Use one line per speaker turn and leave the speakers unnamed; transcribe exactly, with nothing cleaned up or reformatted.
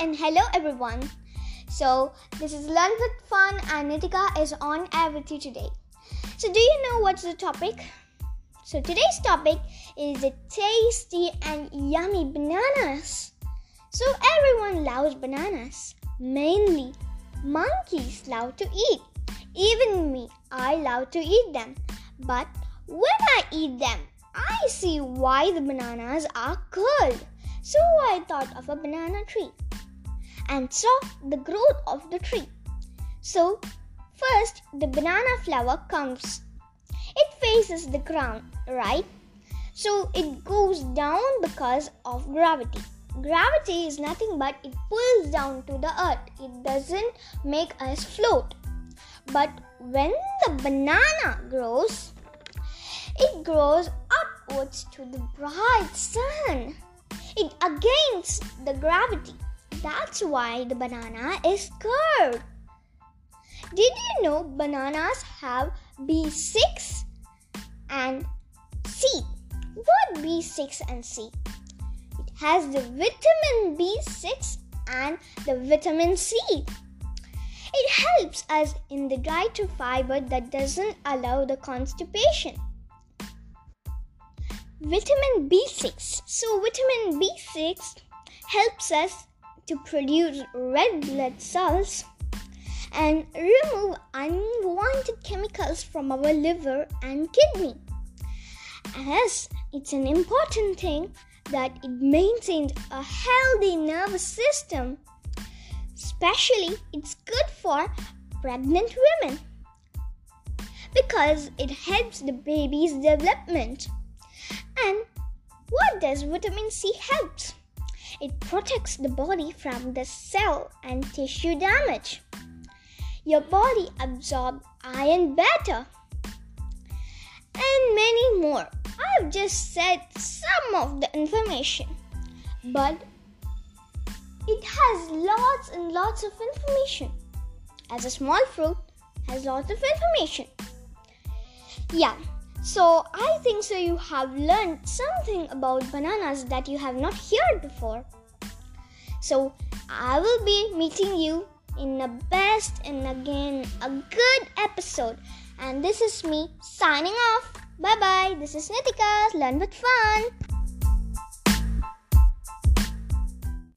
and hello everyone. So this is Learn with Fun and Nitika is on air with you today. So do you know what's the topic? So today's topic is the tasty and yummy bananas. So everyone loves bananas. Mainly monkeys love to eat. Even me, I love to eat them. But when I eat them, I see why the bananas are cold. So I thought of a banana tree and saw the growth of the tree. So first the banana flower comes. It faces the ground, right? So it goes down because of gravity. Gravity is nothing but it pulls down to the earth. It doesn't make us float. But when the banana grows, it grows upwards to the bright sun. It against the gravity. That's why the banana is curved. Did you know bananas have B six and C? What B six and C? It has the vitamin B six and the vitamin C. It helps us in the dietary fiber that doesn't allow the constipation. Vitamin B six. So vitamin B six helps us to produce red blood cells and remove unwanted chemicals from our liver and kidney. As it's an important thing that it maintains a healthy nervous system. Especially it's good for pregnant women because it helps the baby's development. And what does vitamin C help? It protects the body from the cell and tissue damage. Your body absorbs iron better. And many more. I've just said some of the information. But it has lots and lots of information. As a small fruit has lots of information. Yeah. So, I think so you have learned something about bananas that you have not heard before. So, I will be meeting you in the best and again a good episode. And this is me signing off. Bye-bye. This is Nitika. Learn with Fun.